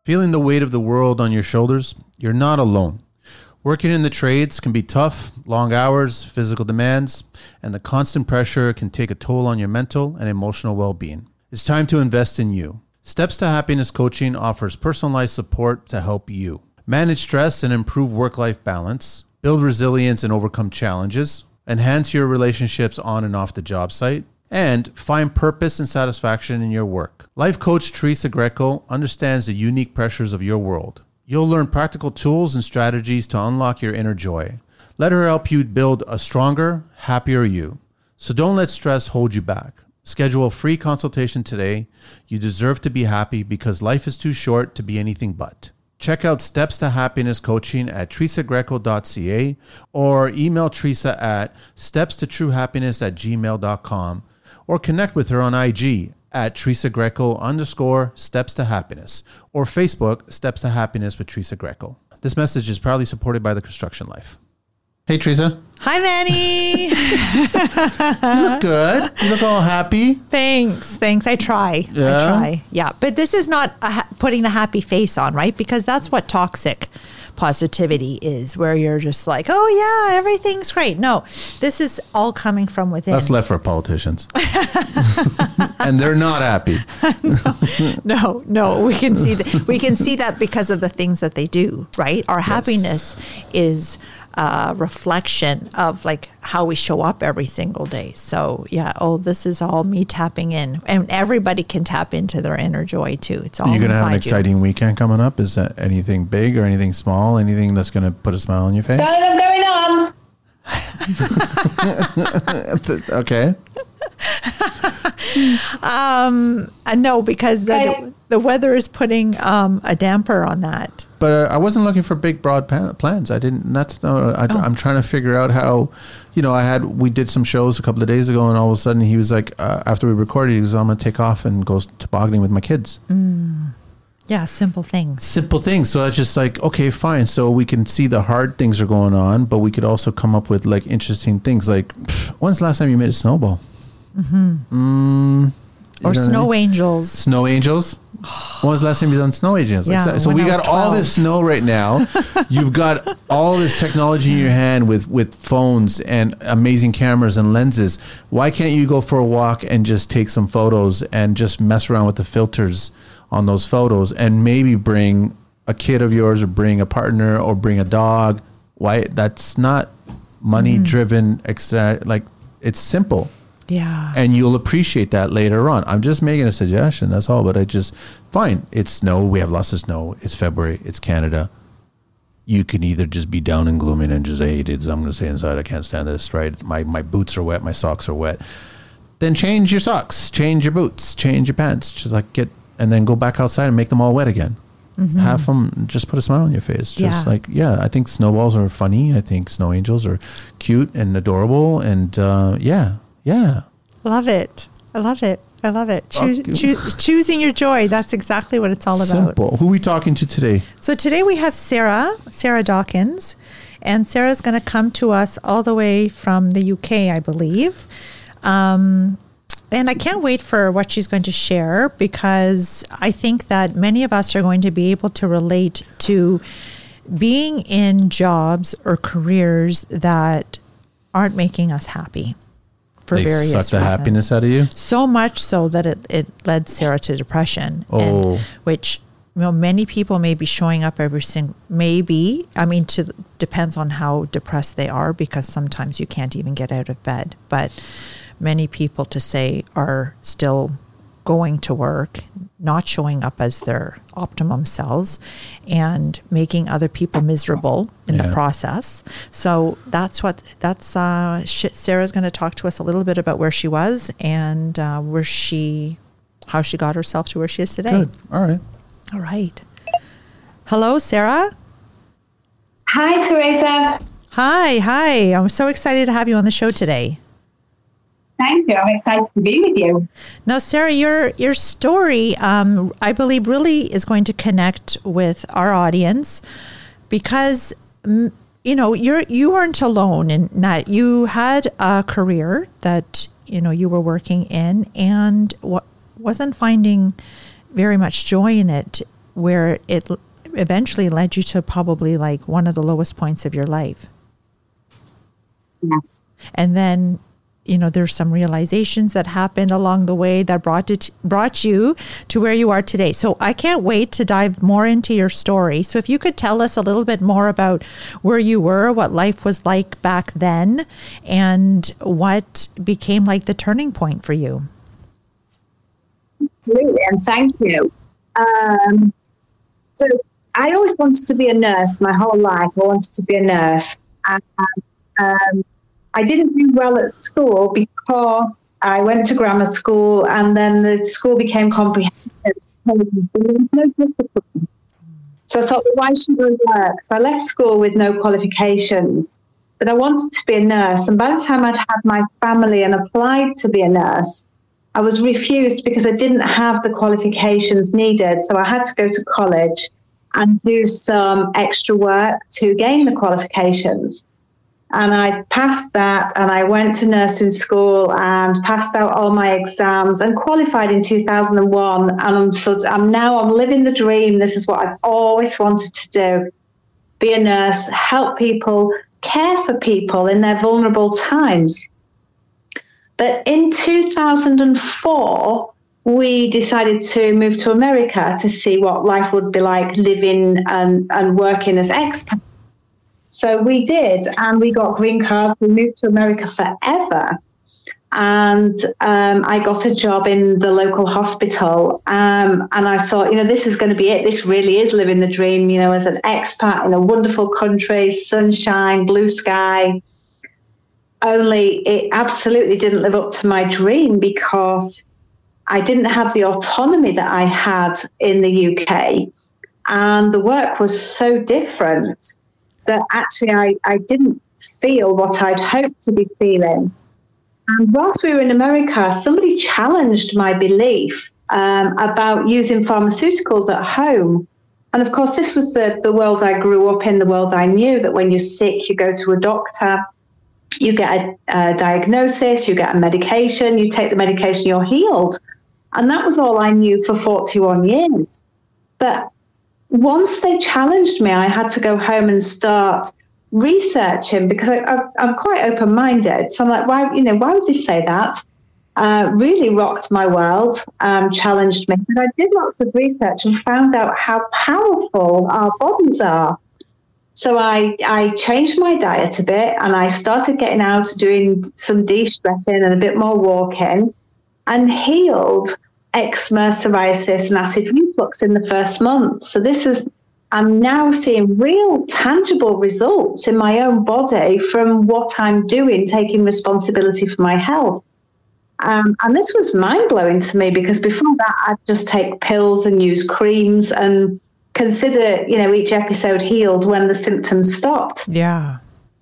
Feeling the weight of the world on your shoulders? You're not alone. Working in the trades can be tough, long hours, physical demands, and the constant pressure can take a toll on your mental and emotional well-being. It's time to invest in you. Steps to Happiness Coaching offers personalized support to help you manage stress and improve work-life balance, build resilience and overcome challenges, enhance your relationships on and off the job site, and find purpose and satisfaction in your work. Life coach Teresa Greco understands the unique pressures of your world. You'll learn practical tools and strategies to unlock your inner joy. Let her help you build a stronger, happier you. So don't let stress hold you back. Schedule a free consultation today. You deserve to be happy because life is too short to be anything but. Check out Steps to Happiness Coaching at teresagreco.ca or email Teresa at stepstotruehappiness@gmail.com or connect with her on IG at Teresa Greco _Steps to Happiness or Facebook Steps to Happiness with Teresa Greco. This message is proudly supported by the Construction Life. Hey, Teresa. Hi, Manny. You look good. You look all happy. Thanks. I try. Yeah. But this is not putting the happy face on, right? Because that's what toxic positivity is, where you're just like, oh, yeah, everything's great. No, this is all coming from within. That's left for politicians. And they're not happy. No. We can see that because of the things that they do, right? Our happiness is a reflection of like how we show up every single day. So yeah, this is all me tapping in, and everybody can tap into their inner joy too. It's all. You're going to have an exciting weekend coming up. Is that anything big or anything small? Anything that's going to put a smile on your face? Nothing going on. Okay. No, because the weather is putting a damper on that. But I wasn't looking for big, broad plans. I'm trying to figure out how, we did some shows a couple of days ago, and all of a sudden he was like, after we recorded, he was, I'm going to take off and go tobogganing with my kids. Yeah, simple things. So it's just like, okay, fine. So we can see the hard things are going on, but we could also come up with like interesting things. Like, when's the last time you made a snowball? Or snow angels. Snow angels? When was the last time you done snow angels? Yeah, so we got all this snow right now. You've got all this technology in your hand with phones and amazing cameras and lenses. Why can't you go for a walk and just take some photos and just mess around with the filters on those photos and maybe bring a kid of yours or bring a partner or bring a dog? Why? That's not money driven. Like, it's simple. Yeah. And you'll appreciate that later on. I'm just making a suggestion, that's all. But fine, it's snow. We have lots of snow. It's February. It's Canada. You can either just be down and glooming and just, hey, I'm going to stay inside. I can't stand this, right? My boots are wet. My socks are wet. Then change your socks, change your boots, change your pants. Just like and then go back outside and make them all wet again. Have them, just put a smile on your face. I think snowballs are funny. I think snow angels are cute and adorable. And yeah. Love it. I love it. Choosing your joy. That's exactly what it's all about. Simple. Who are we talking to today? So today we have Sarah Dawkins, and Sarah's going to come to us all the way from the UK, I believe. And I can't wait for what she's going to share, because I think that many of us are going to be able to relate to being in jobs or careers that aren't making us happy. For various suck the happiness out of you? So much so that it led Sarah to depression. Which many people may be showing up every single, depends on how depressed they are, because sometimes you can't even get out of bed. But many people, to say, are still going to work, not showing up as their optimum selves, and making other people miserable in the process. So that's Sarah's going to talk to us a little bit about where she was and how she got herself to where she is today. Good. All right. Hello, Sarah. Hi, Teresa. Hi. I'm so excited to have you on the show today. Thank you. I'm excited to be with you. Now, Sarah, your story, I believe, really is going to connect with our audience, because you weren't alone in that. You had a career that you were working in and wasn't finding very much joy in it. where it eventually led you to probably like one of the lowest points of your life. Yes. And then, there's some realizations that happened along the way that brought you to where you are today. So I can't wait to dive more into your story. So if you could tell us a little bit more about where you were, what life was like back then, and what became like the turning point for you. Absolutely, and thank you. So I always wanted to be a nurse my whole life. I wanted to be a nurse. And, I didn't do well at school because I went to grammar school and then the school became comprehensive. There was no discipline. So I thought, well, why should I work? So I left school with no qualifications. But I wanted to be a nurse. And by the time I'd had my family and applied to be a nurse, I was refused because I didn't have the qualifications needed. So I had to go to college and do some extra work to gain the qualifications. And I passed that, and I went to nursing school and passed out all my exams and qualified in 2001. And I'm living the dream. This is what I've always wanted to do: be a nurse, help people, care for people in their vulnerable times. But in 2004, we decided to move to America to see what life would be like living and working as expats. So we did, and we got green cards. We moved to America forever. And I got a job in the local hospital. And I thought, this is going to be it. This really is living the dream, as an expat in a wonderful country, sunshine, blue sky. Only it absolutely didn't live up to my dream because I didn't have the autonomy that I had in the UK. And the work was so different that actually I didn't feel what I'd hoped to be feeling. And whilst we were in America, somebody challenged my belief about using pharmaceuticals at home. And of course, this was the world I grew up in, the world I knew, that when you're sick, you go to a doctor, you get a diagnosis, you get a medication, you take the medication, you're healed. And that was all I knew for 41 years. But once they challenged me, I had to go home and start researching because I'm quite open-minded. So I'm like, why would they say that? Really rocked my world, challenged me. But I did lots of research and found out how powerful our bodies are. So I changed my diet a bit and I started getting out, doing some de-stressing and a bit more walking, and healed eczema, psoriasis, and acid reflux in the first month. So I'm now seeing real tangible results in my own body from what I'm doing, taking responsibility for my health. And this was mind-blowing to me because before that, I'd just take pills and use creams and consider, each episode healed when the symptoms stopped. Yeah.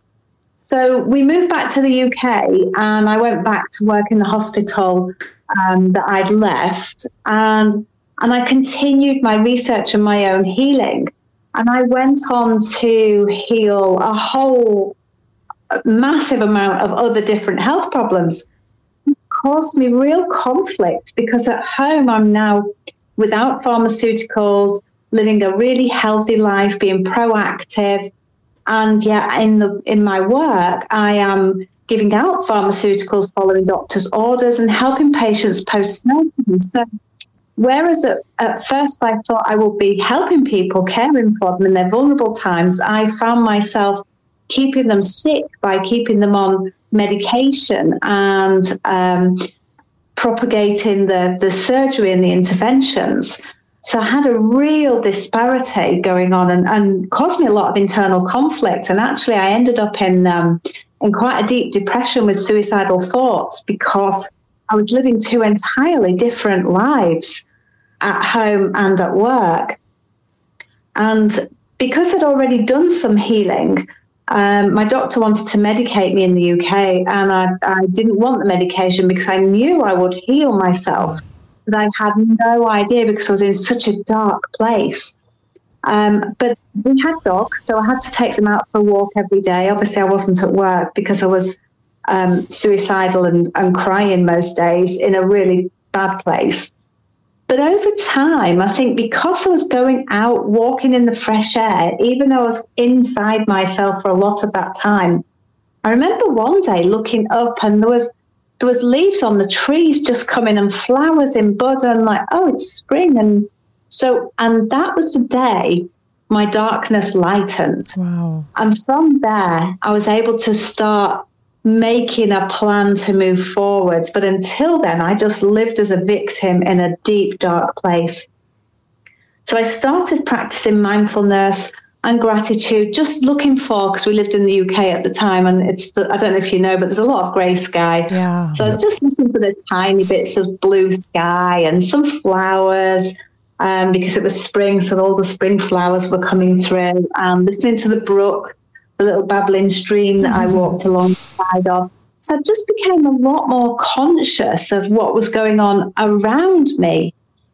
So we moved back to the UK and I went back to work in the hospital that I'd left. And I continued my research and my own healing. And I went on to heal a whole massive amount of other different health problems. It caused me real conflict because at home I'm now without pharmaceuticals, living a really healthy life, being proactive. And yet in my work, I am giving out pharmaceuticals, following doctors' orders and helping patients post-surgery. So whereas at first I thought I would be helping people, caring for them in their vulnerable times, I found myself keeping them sick by keeping them on medication and propagating the surgery and the interventions. So I had a real disparity going on and caused me a lot of internal conflict. And actually I ended up in quite a deep depression with suicidal thoughts because I was living two entirely different lives at home and at work. And because I'd already done some healing, my doctor wanted to medicate me in the UK, and I didn't want the medication because I knew I would heal myself. But I had no idea because I was in such a dark place. But we had dogs, so I had to take them out for a walk every day. Obviously, I wasn't at work because I was suicidal and crying most days in a really bad place. But over time, I think because I was going out, walking in the fresh air, even though I was inside myself for a lot of that time, I remember one day looking up and there was leaves on the trees just coming and flowers in bud. And I'm like, oh, it's spring. And that was the day my darkness lightened. Wow. And from there, I was able to start making a plan to move forwards. But until then, I just lived as a victim in a deep, dark place. So I started practicing mindfulness and gratitude, just looking for, because we lived in the UK at the time, and I don't know if you know, but there's a lot of grey sky. Yeah. So I was just looking for the tiny bits of blue sky and some flowers, because it was spring, so all the spring flowers were coming through, listening to the brook, the little babbling stream that I walked alongside of. So I just became a lot more conscious of what was going on around me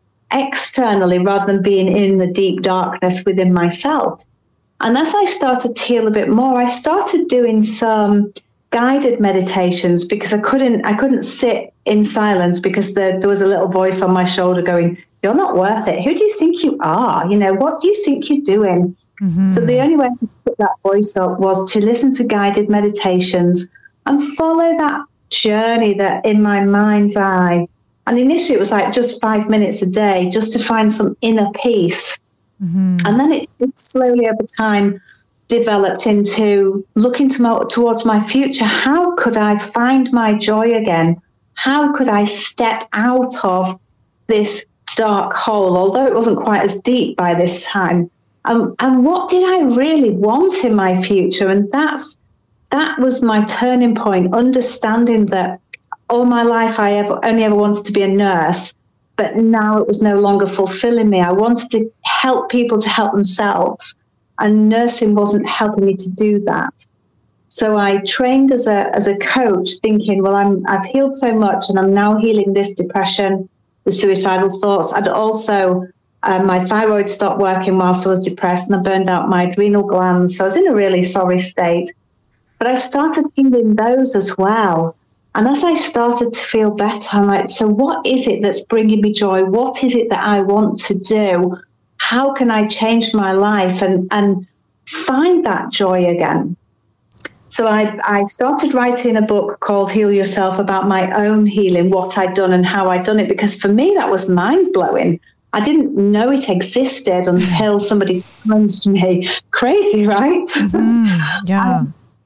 externally rather than being in the deep darkness within myself. And as I started to heal a bit more, I started doing some guided meditations because I couldn't sit in silence because there was a little voice on my shoulder going, "You're not worth it. Who do you think you are? What do you think you're doing?" Mm-hmm. So the only way to put that voice up was to listen to guided meditations and follow that journey that in my mind's eye. And initially it was like just 5 minutes a day just to find some inner peace. Mm-hmm. And then it slowly over time developed into looking towards my future. How could I find my joy again? How could I step out of this dark hole, although it wasn't quite as deep by this time? And what did I really want in my future? And that was my turning point, understanding that all my life I only ever wanted to be a nurse, but now it was no longer fulfilling me. I wanted to help people to help themselves, and nursing wasn't helping me to do that. So I trained as a coach, thinking, well, I've healed so much, and I'm now healing this depression, the suicidal thoughts. I'd also my thyroid stopped working whilst I was depressed, and I burned out my adrenal glands. So I was in a really sorry state. But I started healing those as well. And as I started to feel better, I'm like, so what is it that's bringing me joy? What is it that I want to do? How can I change my life and find that joy again? So I started writing a book called Heal Yourself about my own healing, what I'd done and how I'd done it, because for me, that was mind-blowing. I didn't know it existed until somebody challenged me. Crazy, right? Mm-hmm. Yeah.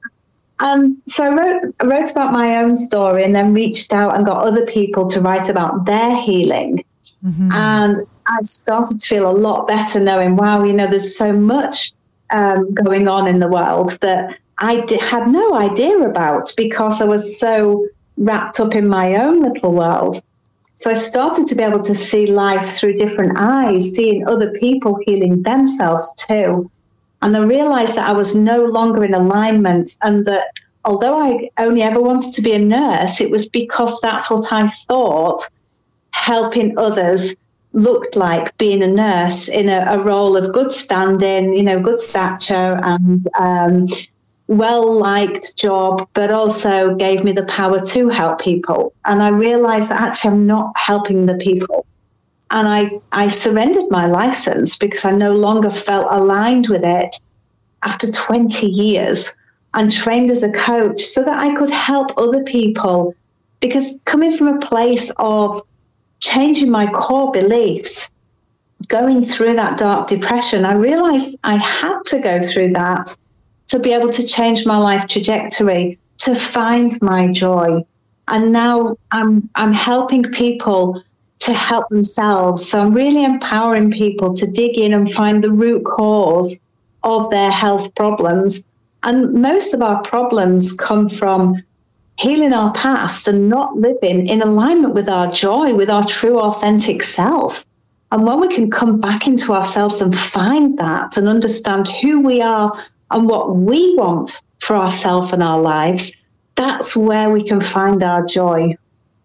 So I wrote about my own story and then reached out and got other people to write about their healing. Mm-hmm. And I started to feel a lot better knowing, wow, there's so much going on in the world that I had no idea about because I was so wrapped up in my own little world. So I started to be able to see life through different eyes, seeing other people healing themselves too. And I realized that I was no longer in alignment, and that although I only ever wanted to be a nurse, it was because that's what I thought helping others looked like, being a nurse in a role of good standing, good stature and well-liked job, but also gave me the power to help people. And I realized that actually I'm not helping the people. And I surrendered my license because I no longer felt aligned with it after 20 years, and trained as a coach so that I could help other people. Because coming from a place of changing my core beliefs, going through that dark depression, I realized I had to go through that to be able to change my life trajectory, to find my joy. And now I'm helping people to help themselves. So I'm really empowering people to dig in and find the root cause of their health problems. And most of our problems come from healing our past and not living in alignment with our joy, with our true authentic self. And when we can come back into ourselves and find that and understand who we are and what we want for ourselves and our lives, that's where we can find our joy.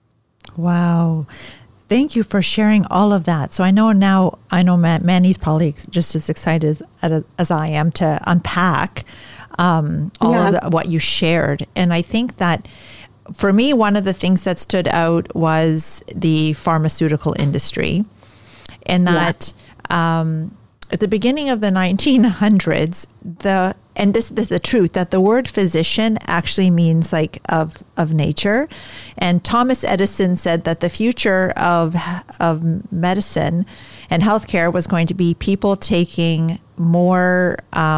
Wow. Thank you for sharing all of that. So I know Manny's probably just as excited as I am to unpack all of what you shared. And I think that for me, one of the things that stood out was the pharmaceutical industry. in that at the beginning of the 1900s, and this is the truth, that the word physician actually means like of nature. And Thomas Edison said that the future of medicine and healthcare was going to be people taking more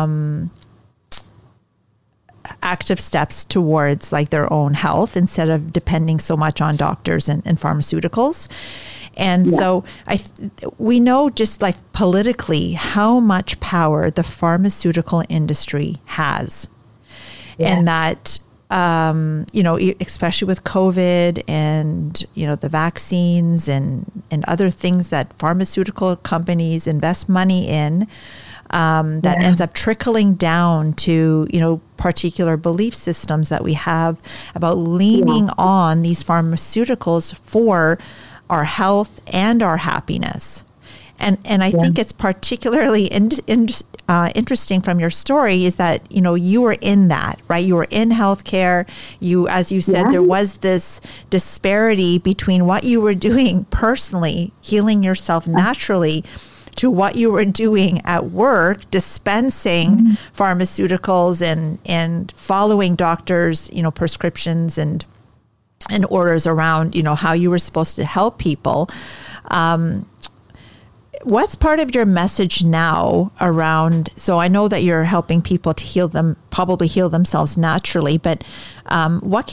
active steps towards like their own health instead of depending so much on doctors and pharmaceuticals. And so we know just like politically how much power the pharmaceutical industry has. And that, especially with COVID and, the vaccines and other things that pharmaceutical companies invest money in, that ends up trickling down to, particular belief systems that we have about leaning on these pharmaceuticals for our health and our happiness. And I think it's particularly interesting from your story is that, you were in that, right? You were in healthcare. As you said, there was this disparity between what you were doing personally, healing yourself naturally, to what you were doing at work, dispensing pharmaceuticals and following doctors, prescriptions and orders around, how you were supposed to help people. What's part of your message now around, so I know that you're helping people to probably heal themselves naturally, but what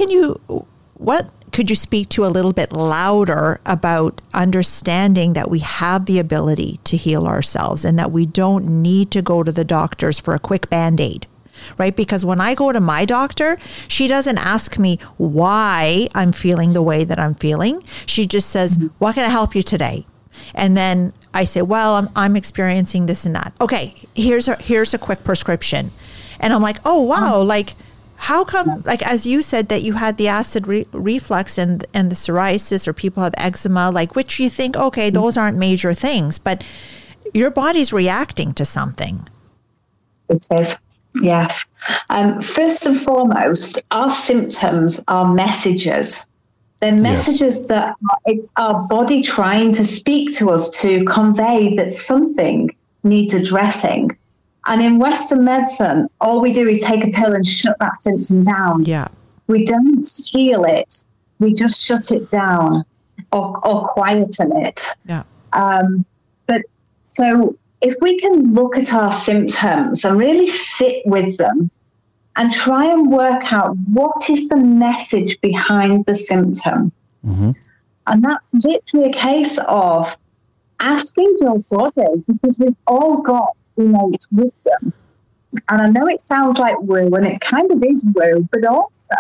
could you speak to a little bit louder about understanding that we have the ability to heal ourselves and that we don't need to go to the doctors for a quick Band-Aid? Right? Because when I go to my doctor, she doesn't ask me why I'm feeling the way that I'm feeling. She just says, what can I help you today? And then I say, well, I'm experiencing this and that. Okay, here's a quick prescription. And I'm like, oh, wow, like, how come, like, as you said, that you had the acid reflux and the psoriasis, or people have eczema, like, which you think, okay, those aren't major things, but your body's reacting to something. It is. Yes. First and foremost, our symptoms are messages. They're messages that it's our body trying to speak to us to convey that something needs addressing. And in Western medicine, all we do is take a pill and shut that symptom down. Yeah. We don't heal it. We just shut it down or quieten it. Yeah. But so if we can look at our symptoms and really sit with them and try and work out what is the message behind the symptom. And that's literally a case of asking your body, because we've all got innate wisdom. And I know it sounds like woo, and it kind of is woo, but also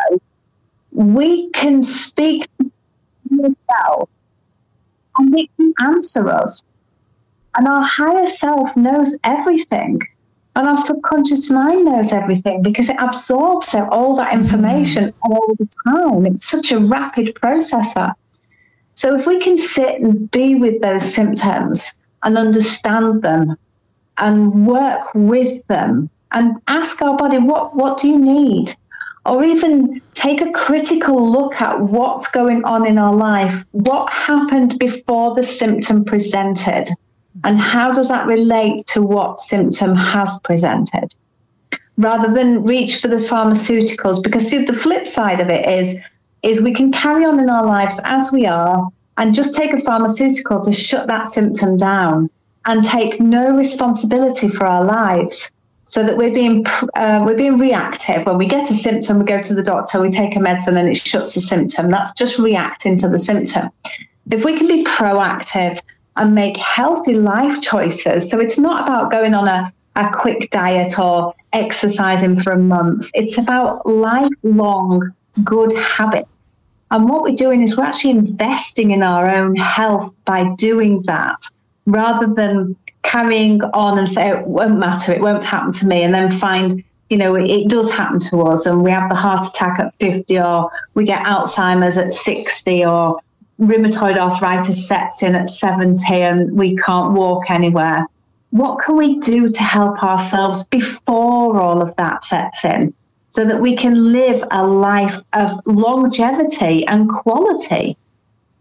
we can speak to yourself and it can answer us. And our higher self knows everything. And our subconscious mind knows everything because it absorbs all that information all the time. It's such a rapid processor. So if we can sit and be with those symptoms and understand them and work with them and ask our body, what do you need? Or even take a critical look at what's going on in our life. What happened before the symptom presented? And how does that relate to what symptom has presented? Rather than reach for the pharmaceuticals, because the flip side of it is we can carry on in our lives as we are and just take a pharmaceutical to shut that symptom down and take no responsibility for our lives, so that we're being reactive. When we get a symptom, we go to the doctor, we take a medicine and it shuts the symptom. That's just reacting to the symptom. If we can be proactive and make healthy life choices, so it's not about going on a quick diet or exercising for a month. It's about lifelong good habits. And what we're doing is we're actually investing in our own health by doing that, rather than carrying on and say, it won't matter, it won't happen to me, and then find, it does happen to us, and we have the heart attack at 50, or we get Alzheimer's at 60, or rheumatoid arthritis sets in at 70 and we can't walk anywhere. What can we do to help ourselves before all of that sets in, so that we can live a life of longevity and quality?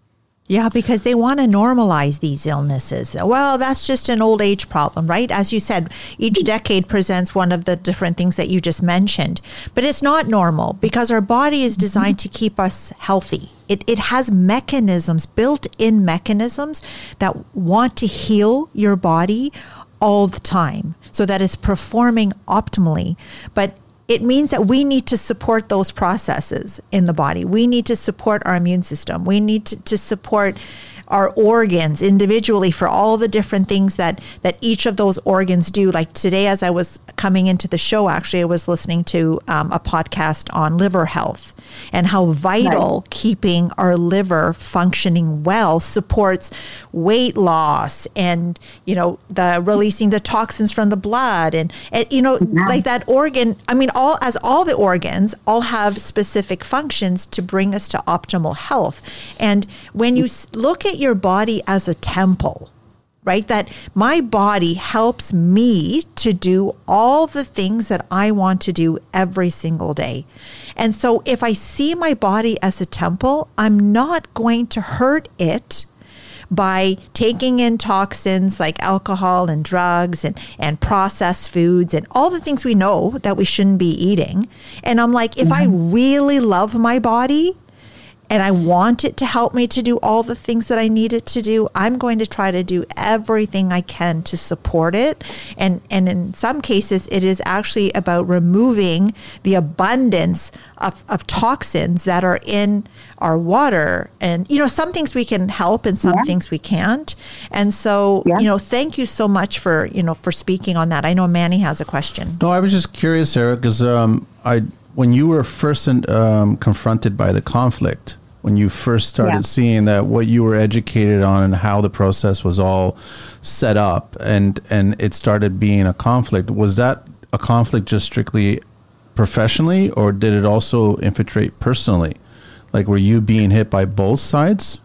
Yeah, because they want to normalize these illnesses. Well, that's just an old age problem, right? As you said, each decade presents one of the different things that you just mentioned. But it's not normal because our body is designed to keep us healthy. It has mechanisms, built-in mechanisms that want to heal your body all the time so that it's performing optimally. But it means that we need to support those processes in the body. We need to support our immune system. We need to support our organs individually for all the different things that each of those organs do. Like today, as I was coming into the show, actually, I was listening to a podcast on liver health and how vital keeping our liver functioning well supports weight loss and, the releasing the toxins from the blood and like that organ. I mean, all the organs all have specific functions to bring us to optimal health. And when you look at your body as a temple, right? That my body helps me to do all the things that I want to do every single day. And so if I see my body as a temple, I'm not going to hurt it by taking in toxins like alcohol and drugs and processed foods and all the things we know that we shouldn't be eating. And I'm like, if I really love my body, and I want it to help me to do all the things that I need it to do, I'm going to try to do everything I can to support it. And in some cases, it is actually about removing the abundance of toxins that are in our water. And, some things we can help and some things we can't. And so, thank you so much for speaking on that. I know Manny has a question. No, I was just curious, Sarah, because when you were first confronted by the conflict, when you first started seeing that what you were educated on and how the process was all set up and it started being a conflict, was that a conflict just strictly professionally or did it also infiltrate personally? Like, were you being hit by both sides?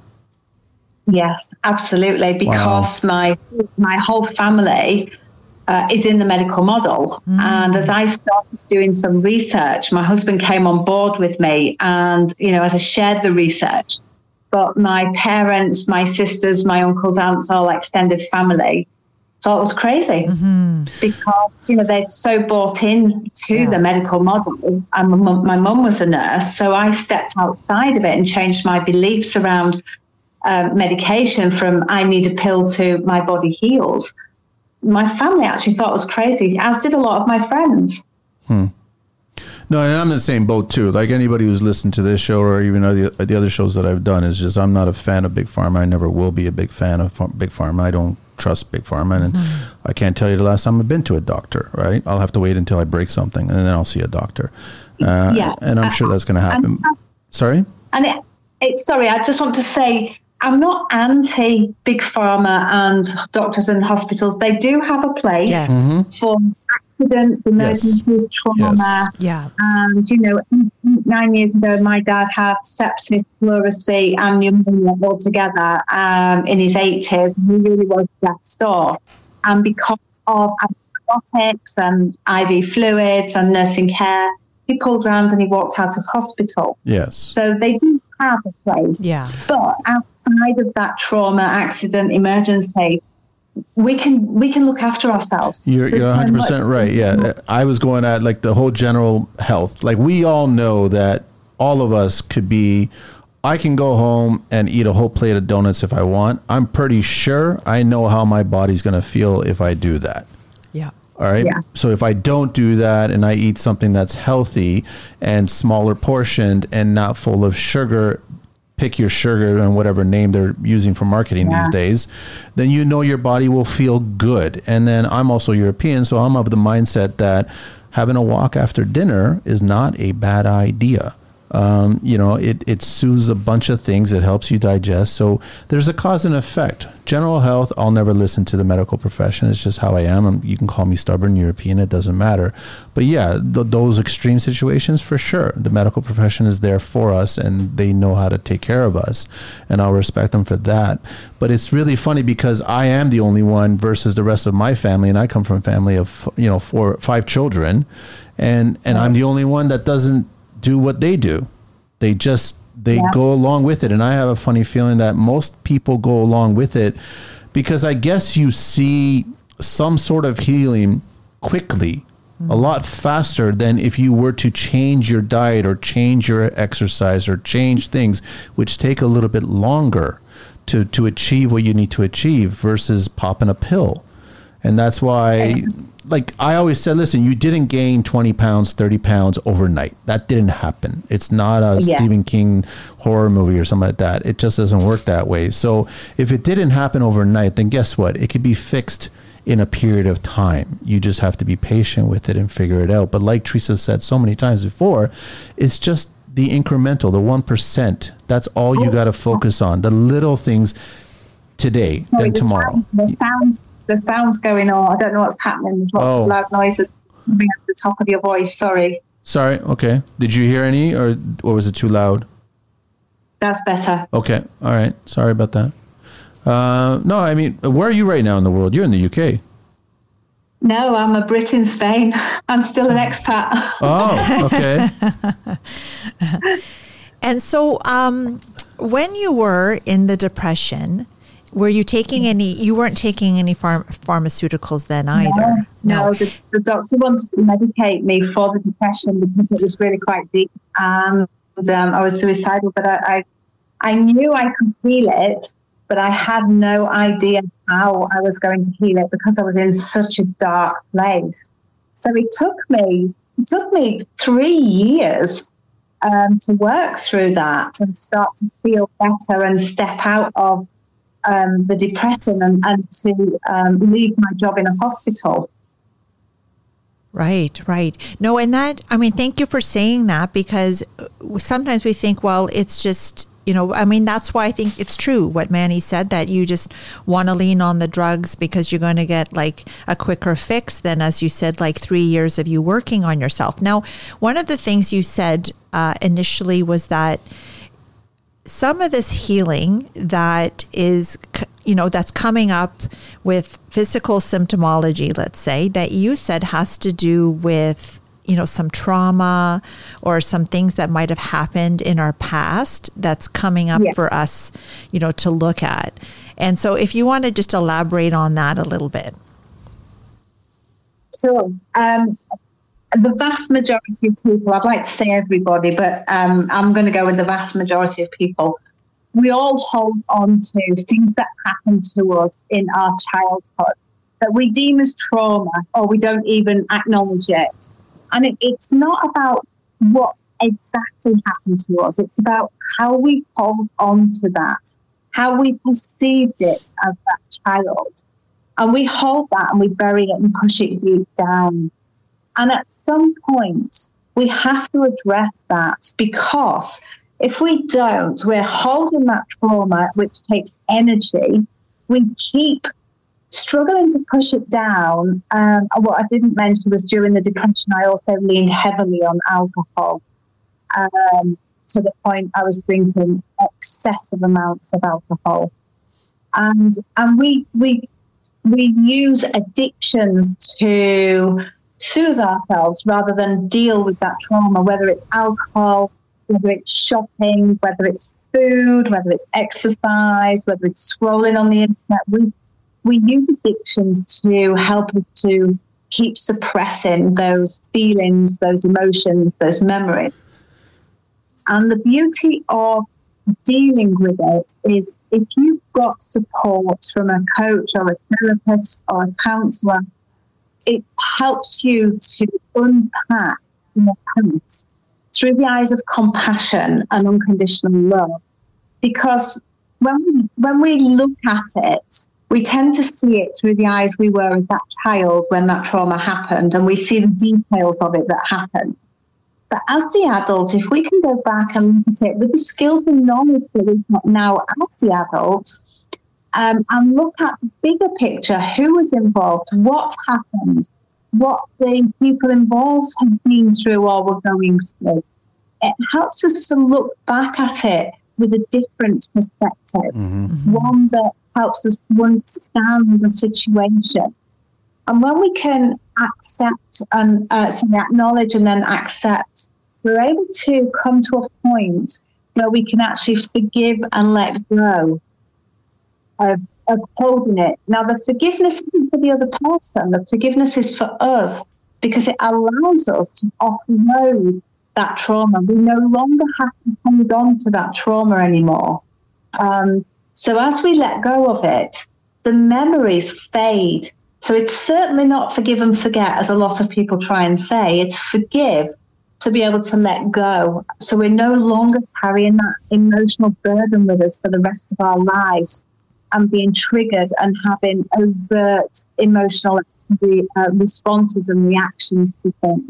Yes, absolutely. Because my whole family is in the medical model. And as I started doing some research, my husband came on board with me and, as I shared the research, but my parents, my sisters, my uncles, aunts, all extended family thought it was crazy because, they'd so bought into the medical model. And my mum was a nurse. So I stepped outside of it and changed my beliefs around medication from I need a pill to my body heals. My family actually thought it was crazy, as did a lot of my friends. No, and I'm in the same boat too. Like anybody who's listened to this show or even the other shows that I've done is just, I'm not a fan of Big Pharma. I never will be a big fan of Big Pharma. I don't trust Big Pharma. And I can't tell you the last time I've been to a doctor, right? I'll have to wait until I break something and then I'll see a doctor. Yes. And I'm sure that's going to happen. Sorry? And sorry, I just want to say, I'm not anti Big Pharma and doctors and hospitals. They do have a place for accidents, emergencies, trauma. Yeah. And, 9 years ago, my dad had sepsis, pleurisy, and pneumonia all together in his 80s. He really was death's door. And because of antibiotics and IV fluids and nursing care, he pulled around and he walked out of hospital. Yes. So they do have a place. Yeah. But outside of that trauma, accident, emergency, we can look after ourselves. You're 100% right. Yeah. I was going at like the whole general health. Like we all know that all of us could be, I can go home and eat a whole plate of donuts if I want. I'm pretty sure I know how my body's going to feel if I do that. Yeah. All right. Yeah. So if I don't do that and I eat something that's healthy and smaller portioned and not full of sugar, pick your sugar and whatever name they're using for marketing these days, then your body will feel good. And then I'm also European, so I'm of the mindset that having a walk after dinner is not a bad idea. It soothes a bunch of things. It helps you digest. So there's a cause and effect. General health, I'll never listen to the medical profession. It's just how I am. You can call me stubborn, European. It doesn't matter. But yeah, those extreme situations, for sure. The medical profession is there for us and they know how to take care of us. And I'll respect them for that. But it's really funny because I am the only one versus the rest of my family. And I come from a family of, 5 children. And I'm the only one that doesn't do what they do. They just they go along with it. And I have a funny feeling that most people go along with it because I guess you see some sort of healing quickly, a lot faster than if you were to change your diet or change your exercise or change things, which take a little bit longer to achieve what you need to achieve versus popping a pill. And that's why, like I always said, listen, you didn't gain 20 pounds, 30 pounds overnight. That didn't happen. It's not a Stephen King horror movie or something like that. It just doesn't work that way. So if it didn't happen overnight, then guess what? It could be fixed in a period of time. You just have to be patient with it and figure it out. But like Teresa said so many times before, it's just the incremental, the 1%. That's all you got to focus on. The little things today, then tomorrow. The sound's going on. I don't know what's happening. There's lots of loud noises coming at the top of your voice. Sorry. Okay. Did you hear any or was it too loud? That's better. Okay. All right. Sorry about that. No, I mean, where are you right now in the world? You're in the UK. No, I'm a Brit in Spain. I'm still an expat. Oh, okay. And so when you were in the depression, were you taking you weren't taking any pharmaceuticals then either? No. The doctor wanted to medicate me for the depression because it was really quite deep. And I was suicidal, but I knew I could heal it, but I had no idea how I was going to heal it because I was in such a dark place. So it took me 3 years to work through that and start to feel better and step out of the depression and to leave my job in a hospital. Right. No, and that, I mean, thank you for saying that because sometimes we think, well, it's just, I mean, that's why I think it's true what Manny said, that you just want to lean on the drugs because you're going to get like a quicker fix than, as you said, like 3 years of you working on yourself. Now, one of the things you said initially was that some of this healing that is, that's coming up with physical symptomology, let's say, that you said has to do with, some trauma or some things that might have happened in our past that's coming up for us, to look at. And so if you want to just elaborate on that a little bit. Sure. The vast majority of people, I'd like to say everybody, but I'm going to go with the vast majority of people. We all hold on to things that happened to us in our childhood that we deem as trauma or we don't even acknowledge it. And it's not about what exactly happened to us. It's about how we hold on to that, how we perceived it as that child. And we hold that and we bury it and push it deep down. And at some point, we have to address that because if we don't, we're holding that trauma, which takes energy. We keep struggling to push it down. What I didn't mention was during the depression, I also leaned heavily on alcohol to the point I was drinking excessive amounts of alcohol. And we use addictions to soothe ourselves rather than deal with that trauma, whether it's alcohol, whether it's shopping, whether it's food, whether it's exercise, whether it's scrolling on the internet. We use addictions to help us to keep suppressing those feelings, those emotions, those memories. And the beauty of dealing with it is if you've got support from a coach or a therapist or a counsellor, it helps you to unpack your past through the eyes of compassion and unconditional love. Because when we look at it, we tend to see it through the eyes we were as that child when that trauma happened, and we see the details of it that happened. But as the adult, if we can go back and look at it with the skills and knowledge that we've got now as the adult, and look at the bigger picture, who was involved, what happened, what the people involved have been through or were going through. It helps us to look back at it with a different perspective, one that helps us to understand the situation. And when we can accept and acknowledge and then accept, we're able to come to a point where we can actually forgive and let go of holding it. Now, the forgiveness isn't for the other person. The forgiveness is for us because it allows us to offload that trauma. We no longer have to hold on to that trauma anymore. So as we let go of it, the memories fade. So it's certainly not forgive and forget, as a lot of people try and say. It's forgive to be able to let go. So we're no longer carrying that emotional burden with us for the rest of our lives and being triggered and having overt emotional responses and reactions to things.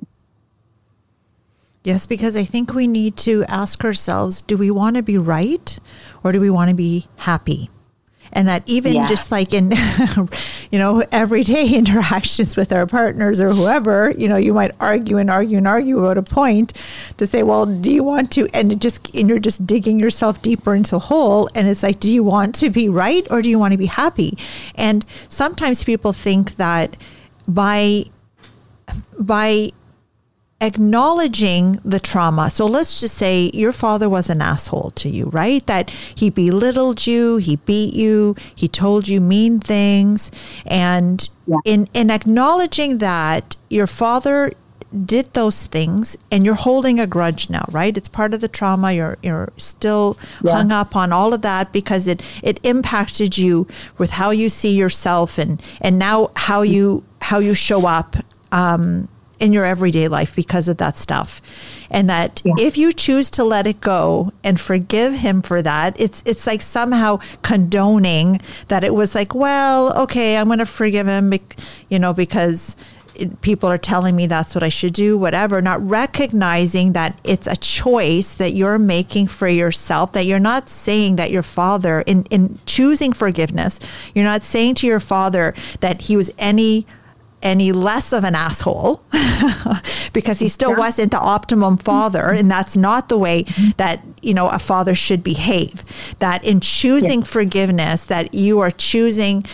Yes, because I think we need to ask ourselves, do we want to be right or do we want to be happy? And that even just like in, everyday interactions with our partners or whoever, you might argue about a point to say, well, do you want to, and you're just digging yourself deeper into a hole. And it's like, do you want to be right or do you want to be happy? And sometimes people think that by acknowledging the trauma. So let's just say your father was an asshole to you, right? That he belittled you, he beat you, he told you mean things. And in acknowledging that your father did those things and you're holding a grudge now, right? It's part of the trauma. You're still hung up on all of that because it impacted you with how you see yourself and now how you show up in your everyday life because of that stuff. And that if you choose to let it go and forgive him for that, it's like somehow condoning that it was like, well, okay, I'm going to forgive him, because people are telling me that's what I should do, whatever, not recognizing that it's a choice that you're making for yourself, that you're not saying that your father, in choosing forgiveness, you're not saying to your father that he was any less of an asshole because he still wasn't the optimum father. And that's not the way that, a father should behave. That in choosing forgiveness, that you are choosing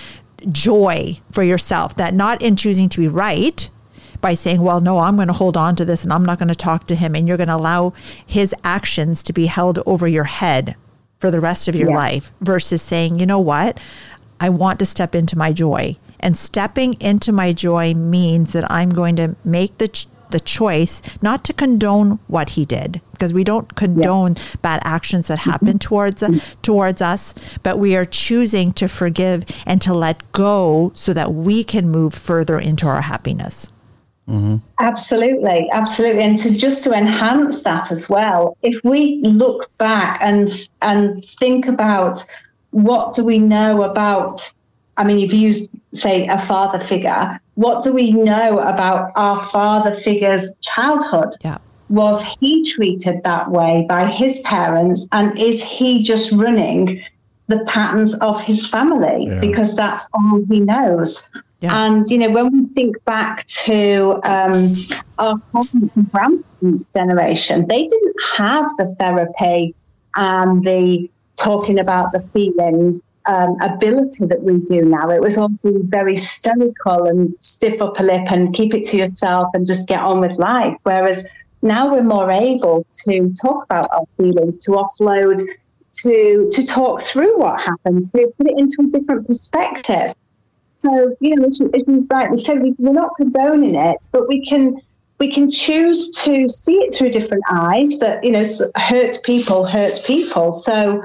joy for yourself, that not in choosing to be right by saying, well, no, I'm going to hold on to this and I'm not going to talk to him. And you're going to allow his actions to be held over your head for the rest of your life versus saying, you know what, I want to step into my joy. And stepping into my joy means that I'm going to make the choice not to condone what he did, because we don't condone bad actions that happen towards us, but we are choosing to forgive and to let go so that we can move further into our happiness. Mm-hmm. Absolutely. And to enhance that as well, if we look back and think about what do we know about, you've used, say, a father figure. What do we know about our father figure's childhood? Yeah. Was he treated that way by his parents? And is he just running the patterns of his family? Yeah. Because that's all he knows. Yeah. And, when we think back to our parents and grandparents' generation, they didn't have the therapy and the talking about the feelings ability that we do now. It was all very stoical and stiff upper lip and keep it to yourself and just get on with life. Whereas now we're more able to talk about our feelings, to offload, to talk through what happened, to put it into a different perspective. So, as you rightly said, we're not condoning it, but we can choose to see it through different eyes that, hurt people. So,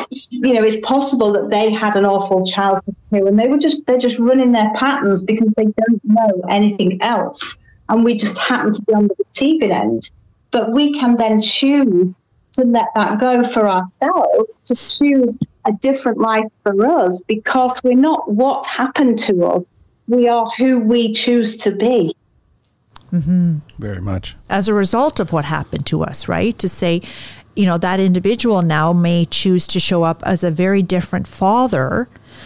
it's possible that they had an awful childhood too, and they're just running their patterns because they don't know anything else, and we just happen to be on the receiving end. But we can then choose to let that go for ourselves, to choose a different life for us, because we're not what happened to us. We are who we choose to be. Mm-hmm. Very much. As a result of what happened to us, right? To say, that individual now may choose to show up as a very different father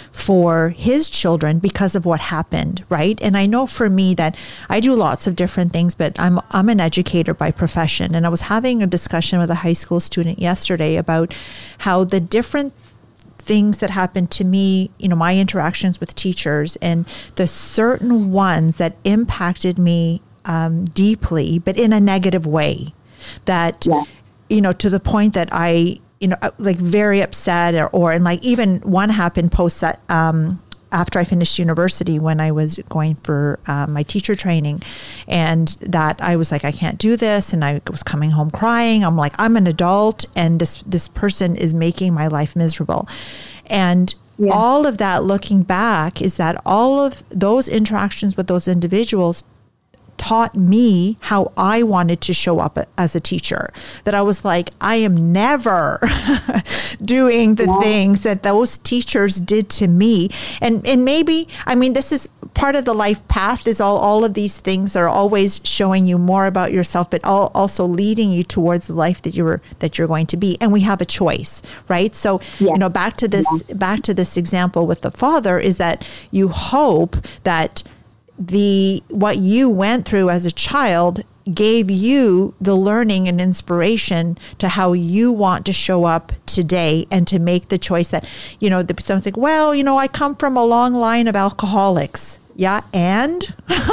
for his children because of what happened, right? And I know for me that I do lots of different things, but I'm an educator by profession. And I was having a discussion with a high school student yesterday about how the different things that happened to me, my interactions with teachers, and the certain ones that impacted me deeply, but in a negative way, that to the point that I like very upset and like even one happened post that, after I finished university when I was going for my teacher training, and that I was like, I can't do this. And I was coming home crying. I'm like, I'm an adult and this person is making my life miserable. And all of that, looking back, is that all of those interactions with those individuals taught me how I wanted to show up as a teacher. That I was like, I am never doing the things that those teachers did to me. And maybe, I mean, this is part of the life path, is all of these things are always showing you more about yourself, but also leading you towards the life that you're going to be. And we have a choice, right? So, back to this example with the father, is that you hope that what you went through as a child gave you the learning and inspiration to how you want to show up today, and to make the choice that, some think, well, I come from a long line of alcoholics. Yeah. And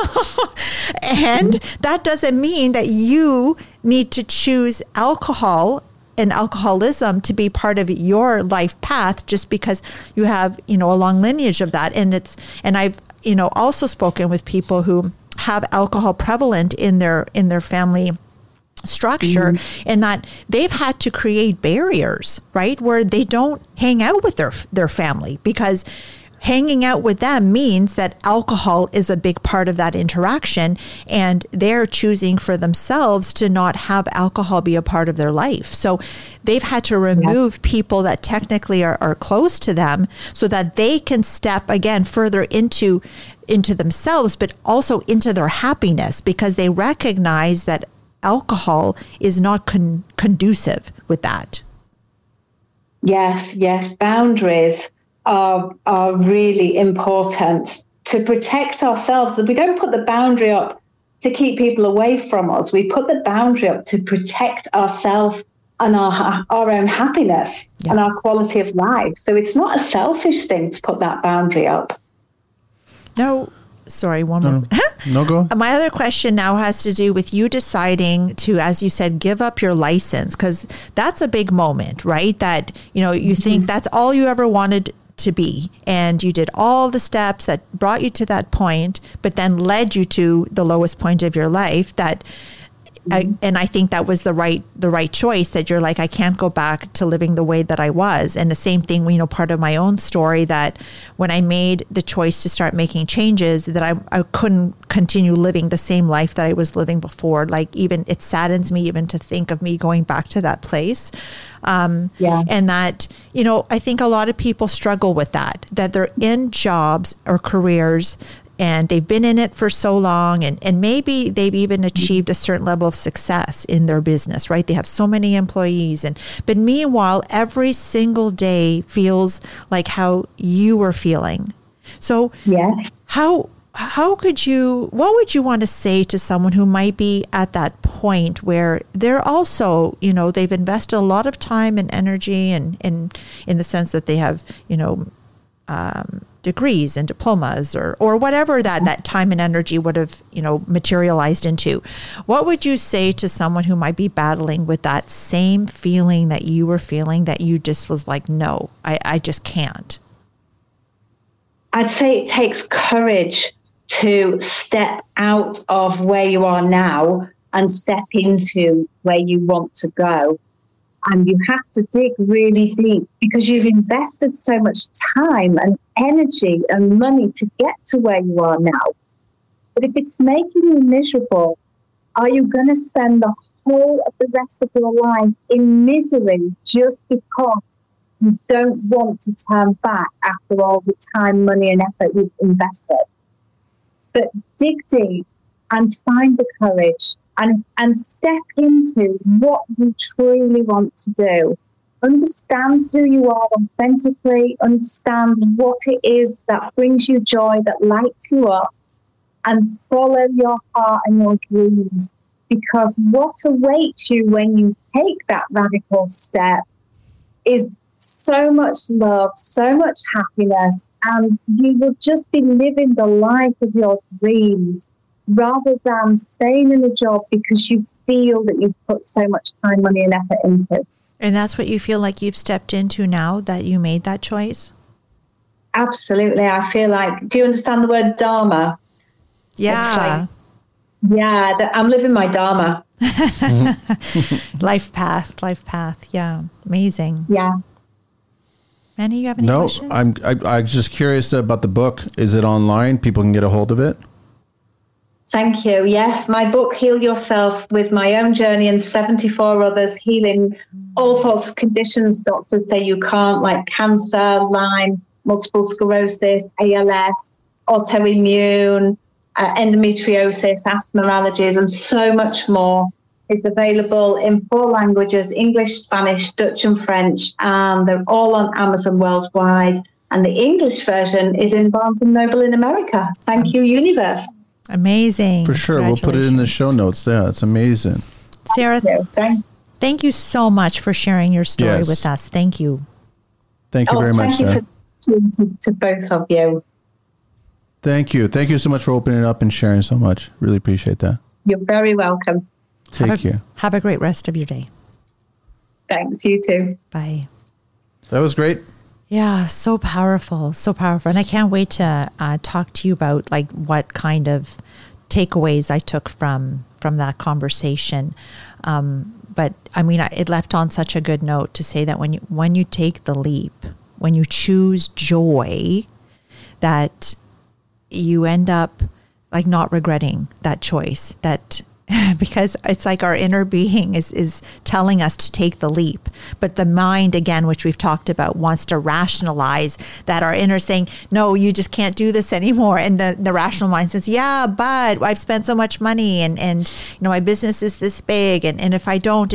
that doesn't mean that you need to choose alcohol and alcoholism to be part of your life path just because you have, a long lineage of that. And I've, also spoken with people who have alcohol prevalent in their family structure, and that they've had to create barriers, right, where they don't hang out with their family, because hanging out with them means that alcohol is a big part of that interaction, and they're choosing for themselves to not have alcohol be a part of their life. So they've had to remove people that technically are close to them so that they can step again further into themselves, but also into their happiness, because they recognize that alcohol is not conducive with that. Yes. Boundaries are really important to protect ourselves. We don't put the boundary up to keep people away from us. We put the boundary up to protect ourselves and our own happiness and our quality of life. So it's not a selfish thing to put that boundary up. No, sorry, one more. No, go. My other question now has to do with you deciding to, as you said, give up your license, because that's a big moment, right? That, you think that's all you ever wanted to be, and you did all the steps that brought you to that point, but then led you to the lowest point of your life. That and I think that was the right choice, that you're like, I can't go back to living the way that I was. And the same thing, part of my own story, that when I made the choice to start making changes, that I couldn't continue living the same life that I was living before. Like, even it saddens me even to think of me going back to that place. And that, I think a lot of people struggle with that they're in jobs or careers and they've been in it for so long, and maybe they've even achieved a certain level of success in their business, right? They have so many employees, but meanwhile, every single day feels like how you were feeling. So what would you want to say to someone who might be at that point where they're also, they've invested a lot of time and energy, and in the sense that they have, degrees and diplomas or whatever that time and energy would have, materialized into. What would you say to someone who might be battling with that same feeling that you were feeling, that you just was like, no, I just can't? I'd say it takes courage to step out of where you are now and step into where you want to go. And you have to dig really deep, because you've invested so much time and energy and money to get to where you are now. But if it's making you miserable, are you going to spend the whole of the rest of your life in misery just because you don't want to turn back after all the time, money, and effort you've invested? But dig deep and find the courage and step into what you truly want to do. Understand who you are authentically, understand what it is that brings you joy, that lights you up, and follow your heart and your dreams. Because what awaits you when you take that radical step is so much love, so much happiness, and you will just be living the life of your dreams, rather than staying in a job because you feel that you've put so much time, money, and effort into. And that's what you feel like you've stepped into now that you made that choice? Absolutely. I feel like, do you understand the word dharma? Yeah. I'm living my dharma. Life path. Yeah. Amazing. Yeah. Manny, you have any No, questions? I'm just curious about the book. Is it online? People can get a hold of it? Thank you. Yes, my book, Heal Yourself, with my own journey and 74 others, healing all sorts of conditions doctors say you can't, like cancer, Lyme, multiple sclerosis, ALS, autoimmune, endometriosis, asthma, allergies, and so much more, is available in 4 languages, English, Spanish, Dutch, and French, and they're all on Amazon worldwide. And the English version is in Barnes & Noble in America. Thank you, Universe. Amazing. For sure. We'll put it in the show notes. Yeah, it's amazing. Sarah, thank you so much for sharing your story with us. Thank you. Thank you very much, Sarah. Thank you to both of you. Thank you. Thank you so much for opening up and sharing so much. Really appreciate that. You're very welcome. Take care. Have a great rest of your day. Thanks. You too. Bye. That was great. Yeah, so powerful, so powerful. And I can't wait to talk to you about like what kind of takeaways I took from that conversation. But I mean, it left on such a good note to say that when you take the leap, when you choose joy, that you end up like not regretting that choice, that because it's like our inner being is telling us to take the leap. But the mind, again, which we've talked about, wants to rationalize that. Our inner saying, no, you just can't do this anymore. And the rational mind says, yeah, but I've spent so much money and you know, my business is this big. And if I don't,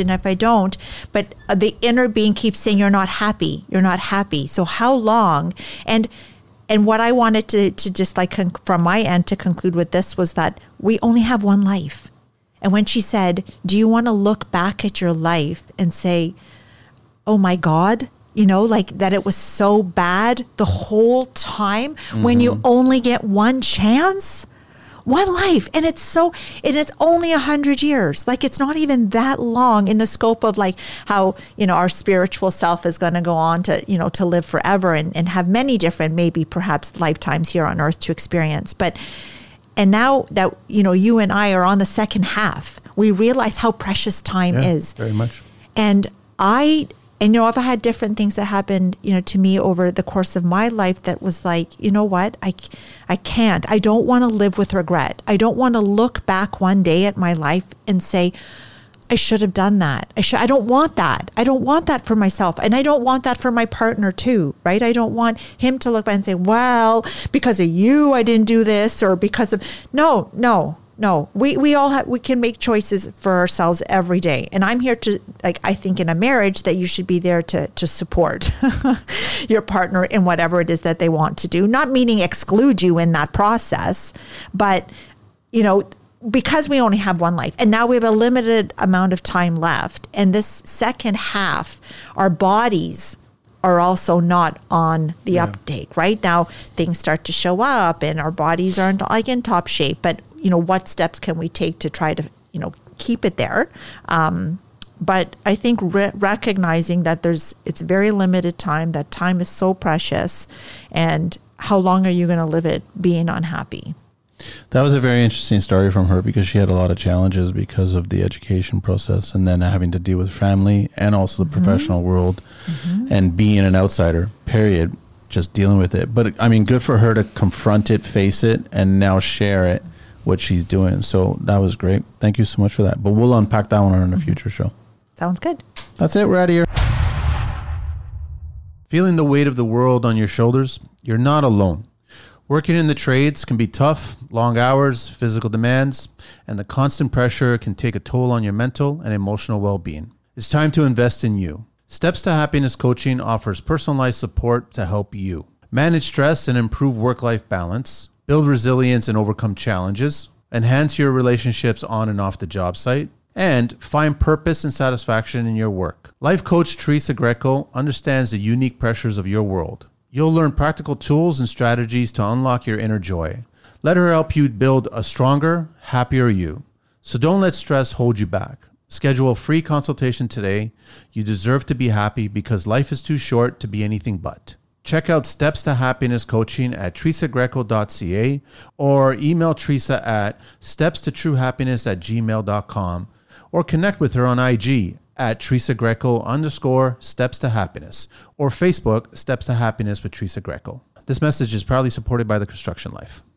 but the inner being keeps saying, you're not happy. You're not happy. So how long? And what I wanted to just like from my end to conclude with this was that we only have one life. And when she said, do you want to look back at your life and say, oh my God, you know, like that it was so bad the whole time when you only get one chance, one life. And it's only 100 years. Like it's not even that long in the scope of like how, you know, our spiritual self is going to go on to, you know, to live forever and have many different, maybe perhaps lifetimes here on earth to experience. And now that, you know, you and I are on the second half, we realize how precious time is. Very much. And you know, I've had different things that happened, you know, to me over the course of my life that was like, you know what, I can't. I don't want to live with regret. I don't want to look back one day at my life and say, I should have done that. I don't want that. I don't want that for myself. And I don't want that for my partner too, right? I don't want him to look back and say, well, because of you, I didn't do this, or because of, no. We can make choices for ourselves every day. And I'm here to, like, I think in a marriage that you should be there to support your partner in whatever it is that they want to do. Not meaning exclude you in that process, but, you know, because we only have one life and now we have a limited amount of time left. And this second half, our bodies are also not on the uptake. Right now, things start to show up and our bodies aren't like in top shape. But, you know, what steps can we take to try to, you know, keep it there? But I think recognizing that it's very limited time, that time is so precious. And how long are you going to live it being unhappy? That was a very interesting story from her because she had a lot of challenges because of the education process and then having to deal with family and also the professional world and being an outsider, period, just dealing with it. But I mean, good for her to confront it, face it, and now share it, what she's doing. So that was great. Thank you so much for that. But we'll unpack that one on a future show. Sounds good. That's it. We're out of here. Feeling the weight of the world on your shoulders? You're not alone. Working in the trades can be tough, long hours, physical demands, and the constant pressure can take a toll on your mental and emotional well-being. It's time to invest in you. Steps to Happiness Coaching offers personalized support to help you manage stress and improve work-life balance, build resilience and overcome challenges, enhance your relationships on and off the job site, and find purpose and satisfaction in your work. Life coach Teresa Greco understands the unique pressures of your world. You'll learn practical tools and strategies to unlock your inner joy. Let her help you build a stronger, happier you. So don't let stress hold you back. Schedule a free consultation today. You deserve to be happy because life is too short to be anything but. Check out Steps to Happiness Coaching at teresagreco.ca or email Teresa at stepstotruehappiness@gmail.com or connect with her on IG at Teresa Greco _Steps to Happiness or Facebook Steps to Happiness with Teresa Greco. This message is proudly supported by The Construction Life.